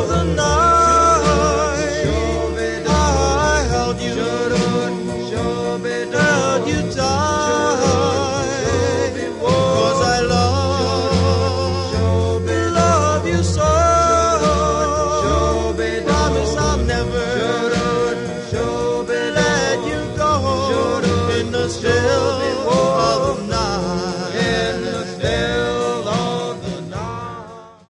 the night I held you tight, 'cause I love you so. Promise I'll never let you go in the